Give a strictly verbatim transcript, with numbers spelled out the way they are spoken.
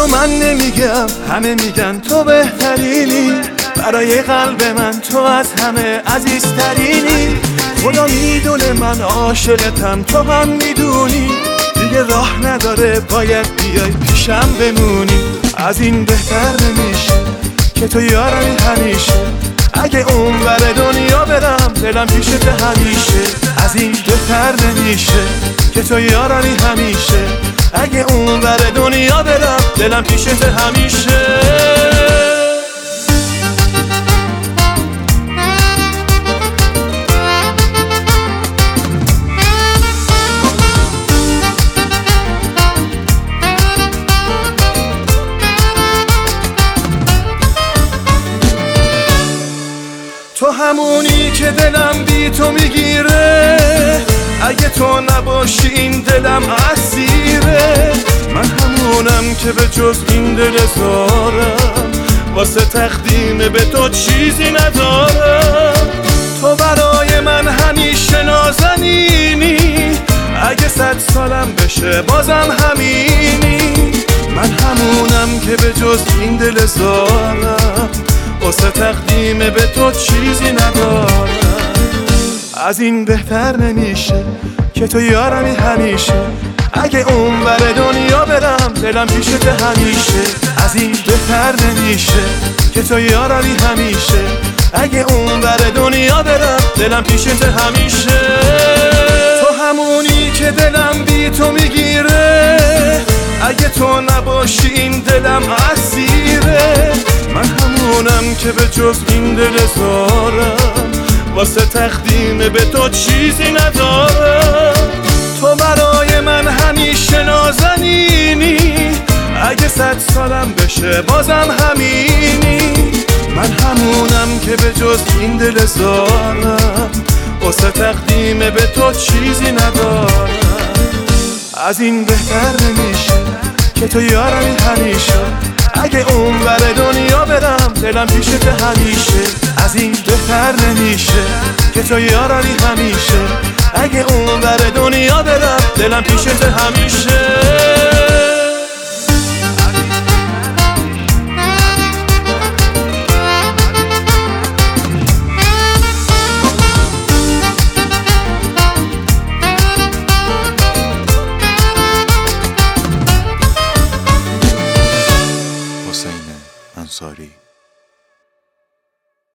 اینو من نمیگم، همه میگن تو بهترینی، برای قلب من تو از همه عزیزترینی. خدا میدونه من عاشقتم، تو هم میدونی، دیگه راه نداره باید بیای پیشم بمونی. از این بهتر نمیشه که تو یارمی همیشه، اگه اون بر دنیا برم دلم پیشت همیشه. از این بهتر نمیشه که تو یارمی همیشه، اگه اون بر دنیا برم دلم پیشت همیشه. تو همونی که دلم بی تو میگیره، اگه تو نباشی این دلم اسیره. من همونم که به جز این دل زارم، واسه تقدیم به تو چیزی ندارم. تو برای من همیشه نازنینی، اگه صد سالم بشه بازم همینی. من همونم که به جز این دل زارم، واسه تقدیم به تو چیزی ندارم. از این بهتر نمیشه که تو یارمی همیشه، اگه اون بر دنیا برم دلم پیشت همیشه. از این بهتر نمیشه که تو یارمی همیشه، اگه اون بر دنیا برم دلم پیشت همیشه. تو همونی که دلم بی تو میگیره، اگه تو نباشی این دلم اسیره. من همونم که به جز این دل زارم، واسه تقدیم به تو چیزی ندارم. تو برای من همیشه نازنینی، اگه صد سالم بشه بازم همینی. من همونم که به جز این دل زارم، واسه تقدیم به تو چیزی ندارم. از این بهتر نمیشه که تو یارمی همیشه، اگه اون بر دنیا برم دلم پیشت همیشه. از این بهتر نمیشه که تو یارمی همیشه، اگه اون بر دنیا برم دلم پیشت همیشه. حسین انصاری.